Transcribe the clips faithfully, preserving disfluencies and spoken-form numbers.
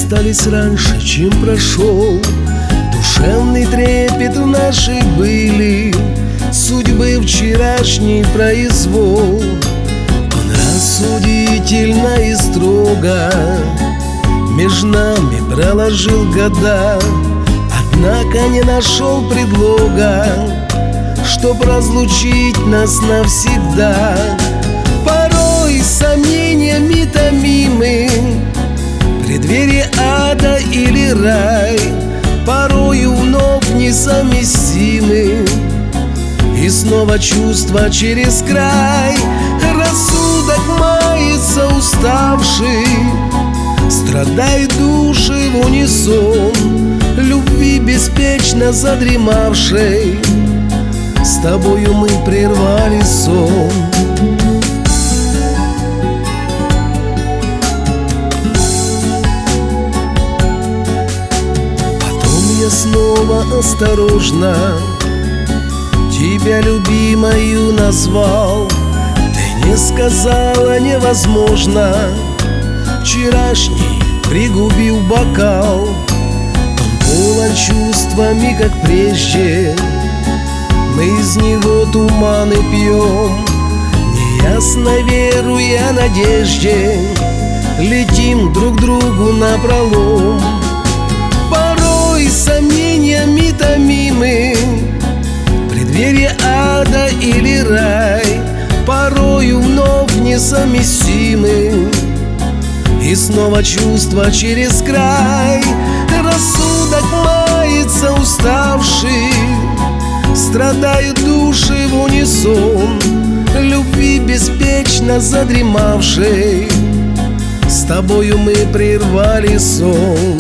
расстались раньше, чем прошел. Душевный трепет в нашей были, судьбы вчерашний произвол. Он рассудительно и строго меж нами проложил года, однако не нашел предлога, чтоб разлучить нас навсегда. Порой сомнениями томимы, преддверие ада или рай, порою вновь несовместимы, и снова чувства через край. Рассудок мается уставший, страдают души в унисон, любви беспечно задремавшей. С тобою мы прервали сон. Потом я снова осторожно тебя любимою назвал. Ты не сказала невозможно, вчерашний пригубил бокал. Он полон чувствами, как прежде, мы из него туманы пьем. Неясно веруя надежде, летим друг другу напролом. Порой сомнениями томимы, преддверие ада или рай, порою вновь несовместимы, и снова чувства через край. Рассудок мается уставший, страдают души в унисон, любви беспечно задремавшей. С тобою мы прервали сон.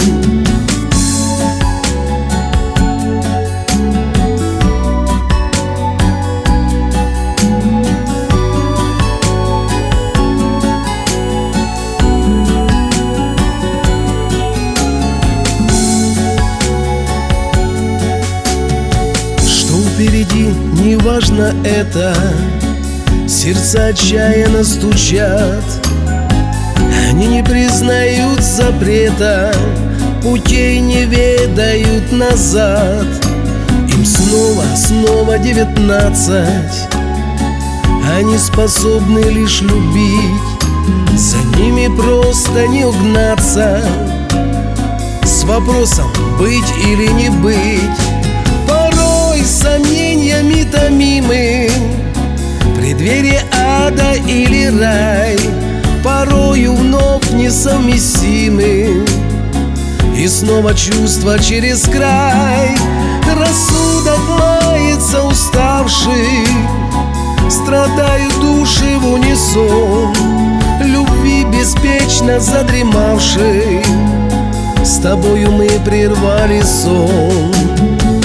Впереди, неважно это, сердца отчаянно стучат. Они не признают запрета, путей не ведают назад. Им снова, снова девятнадцать, они способны лишь любить, за ними просто не угнаться. С вопросом быть или не быть, сомнениями томимы, преддверие ада или рай, порою вновь несовместимы, и снова чувства через край. Рассудок мается уставший, страдают души в унисон, любви беспечно задремавшей. С тобою мы прервали сон.